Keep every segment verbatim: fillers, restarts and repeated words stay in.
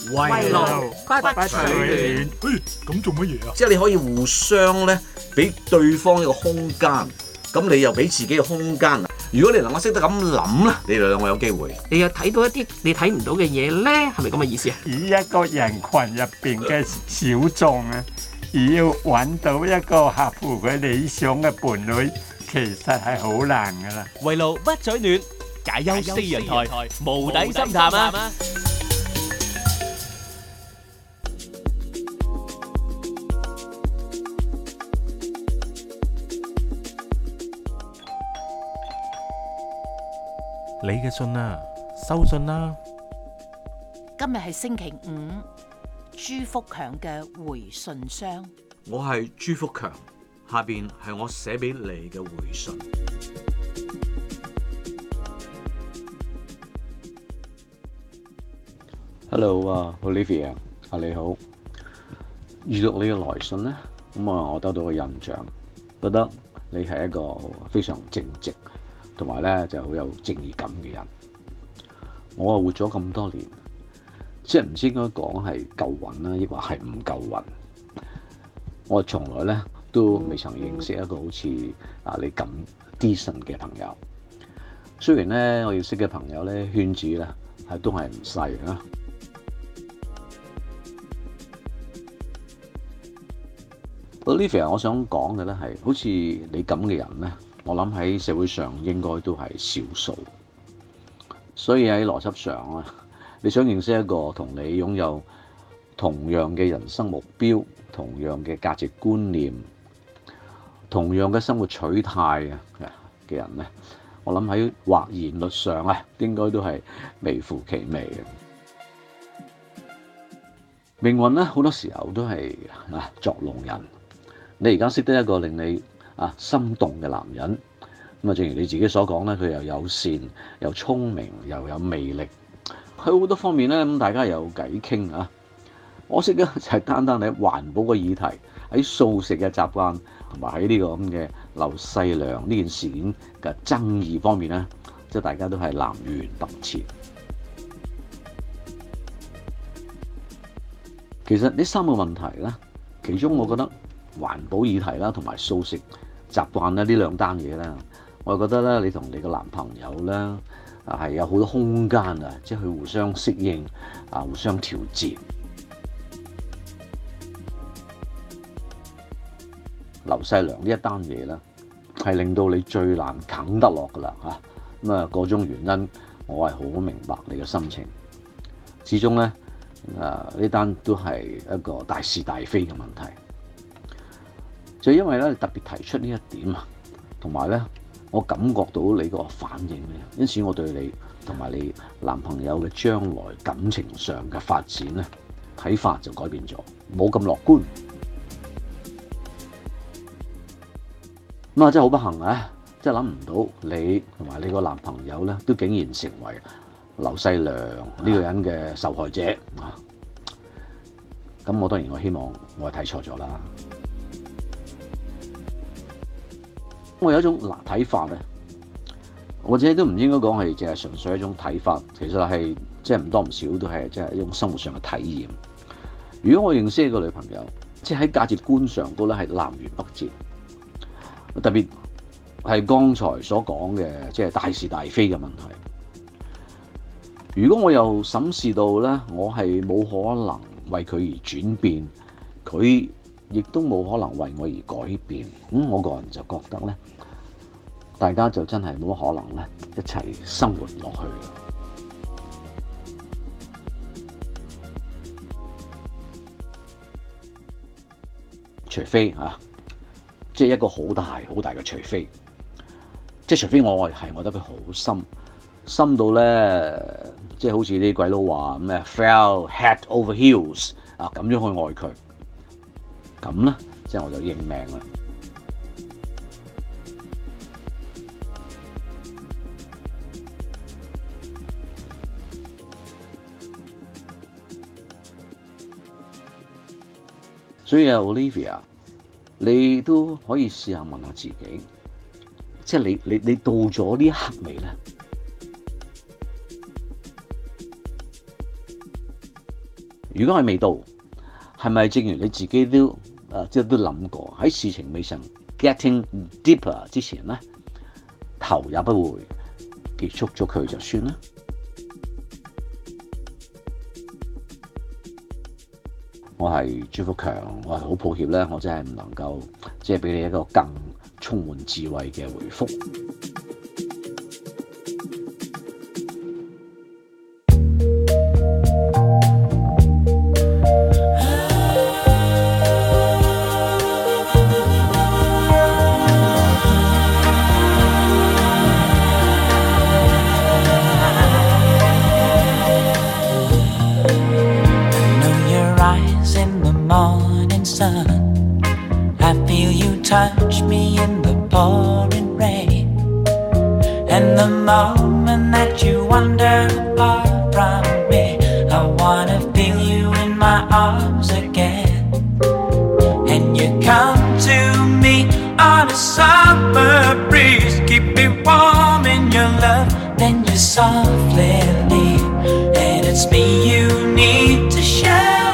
圍爐不取暖。 誒，咁做乜嘢啊？ 即係你可以互相咧俾對方一個空間，咁你又俾自己嘅空間。如果你能夠識得咁諗咧，你哋兩個有機會。 你又睇到一啲你睇唔到嘅嘢咧，係咪咁嘅意思啊？ 以一個人群入邊嘅小眾啊，而要揾到一個合乎佢理想嘅伴侶，其實係好難噶啦。 圍爐不取暖，解憂四人台，無底深談啊！ 你嘅信啊，收信啦！ 今日係星期五，朱福強嘅回信箱。 我係朱福強，下邊係我寫俾你嘅回信。 Hello 啊 ，Olivia 啊，你好。閱讀你嘅來信咧，咁啊，我得到個印象，覺得你係一個非常正直，同埋咧就好有正義感嘅人。我啊活咗咁多年，即係唔知應該講係夠運啦，抑或係唔夠運。我從來咧都未曾認識一個好似啊你咁 decent 嘅朋友。雖然咧我認識嘅朋友咧圈子咧係都係唔細啊。Olivia， 我想講嘅咧係，好似你咁嘅人咧，我諗喺社會上應該都係少數。所以喺邏輯上啊，你想認識一個同你擁有同樣嘅人生目標、同樣嘅價值觀念、同樣嘅生活取態啊嘅人咧，我諗喺或然率上啊，應該都係微乎其微嘅。命運咧好多時候都係啊作弄人。你而家識得一個令你啊心動嘅男人，咁啊，正如你自己所講咧，佢又友善、又聰明、又有魅力，喺好多方面咧，咁大家有偈傾啊。可惜咧就係單單喺環保嘅議題、喺素食嘅習慣，同埋喺呢個咁嘅劉細良呢件事件嘅爭議方面咧，即係大家都係南轅北轍。其實呢三個問題咧，其中我覺得環保議題啦，同埋素食習慣咧，呢兩單嘢咧，我覺得咧，你同你個男朋友咧啊係有好多空間啊，即係去互相適應啊，互相調節。劉細良呢一單嘢咧，係令到你最難啃得落噶啦嚇。咁啊，嗰種原因我係好明白你嘅心情。始終咧，誒呢單都係一個大是大非嘅問題。就因為咧，你特別提出呢一點啊，同埋咧，我感覺到你個反應咧，因此我對你同埋你男朋友嘅將來感情上嘅發展咧，睇法就改變咗，冇咁樂觀。咁啊，真係好不幸啊！真係諗唔到你同埋你個男朋友咧，都竟然成為劉細良呢個人嘅受害者啊！咁我當然我希望我係睇錯咗啦。我有一種嗱睇法咧，或者都唔應該講係淨係純粹一種睇法，其實係即係唔多唔少都係即係一種生活上嘅體驗。如果我認識一個女朋友，即係喺價值觀上都咧係南轅北轍，特別係剛才所講嘅即係大是大非嘅問題。如果我又審視到咧，我係冇可能為佢而轉變，佢亦都冇可能為我而改變，咁我個人就覺得咧，大家就真係冇乜可能咧一齊生活落去。除非啊，即係一個好大好大嘅除非，即係除非我係愛得佢好深，深到咧，即係好似啲鬼佬話咩 fell head over heels 啊咁樣去愛佢。咁咧，即係我就認命啦。所以啊 ，Olivia，你都可以試下問下自己，即係你你你到咗呢一刻未咧？ 如果係未到，係咪正如你自己都誒、呃、即係都諗過，喺事情未曾 getting deeper 之前咧，頭也不回結束咗佢就算啦。我係朱福強，我係好抱歉咧，我真係唔能夠即係俾你一個更充滿智慧嘅回覆。 Touch me in the pouring rain, and the moment that you wander far from me, I wanna feel you in my arms again. And you come to me on a summer breeze, keep me warm in your love, then you softly leave, and it's me you need to show.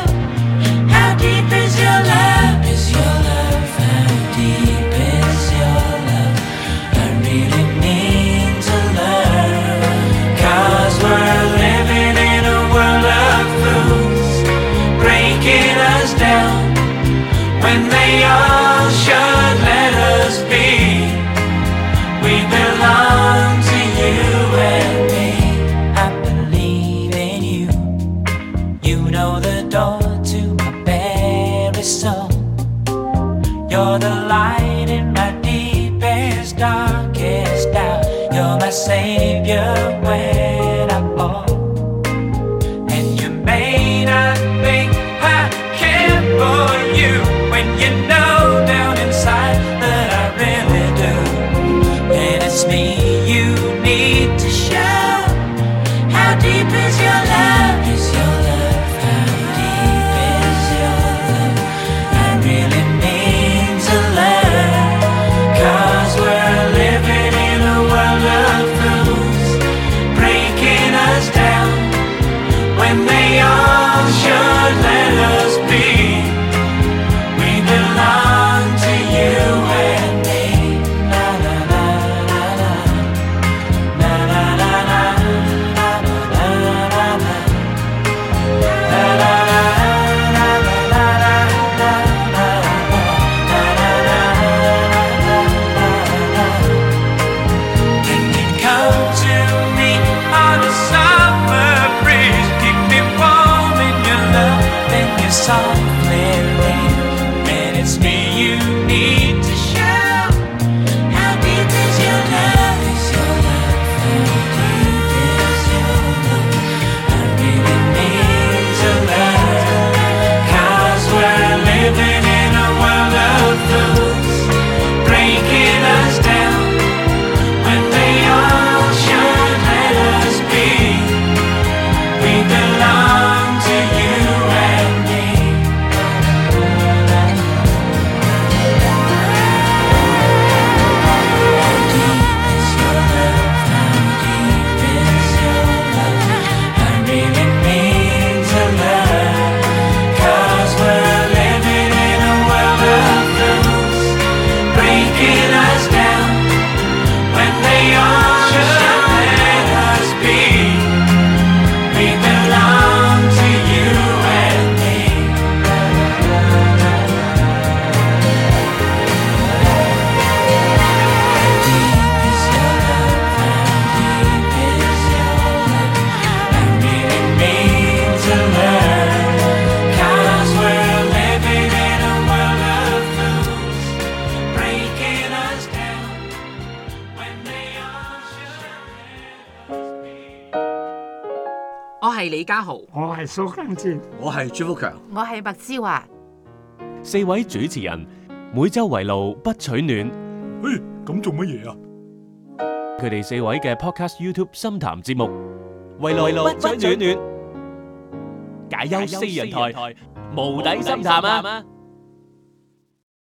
How deep is your love? Is your love? How deep is your love? I really need to learn, 'cause we're living in a world of fools, breaking us down when they all should let us be. We belong to you and me. I believe in you. You know the door to my very soul. You're the light in my deepest, darkest doubt. You're my savior when I fall. And you may not think I care for you, when you know down inside that I really do. And it's me you need to show. How deep is your love? Is your love? How deep is your love? I really need to learn, 'cause we're living in a world of fools, breaking us down when they all should let us be. We belong to you and me. Na na na na na. Na na na na. Na na na na. Na na na na na na na. Can you come to me on a summer breeze, keep me warm in your love, then you softly leave, and it's me you need to show. How deep is your love? Is your love? How deep is your love? I really need to learn, 'cause we're living in a world of fools, breaking us down when they all should let us be. We belong to you and me. How deep is your love? How deep is your love? I really need to learn, 'cause we're living in a world of fools, breaking us down when they all should let us be. We belong to you and me. How deep is your love? How deep is your love? I really need to learn, 'cause we're living in a world of fools, breaking us down when they all should let us be. 我係李家豪， 我係蘇根志。 我係朱福強。 我係麥之華。 四位主持人每週圍爐不取暖。 誒，咁做乜嘢啊？ 佢哋四位嘅 Podcast YouTube 深談節目，圍爐不取暖，解憂四人台，無底深談啊！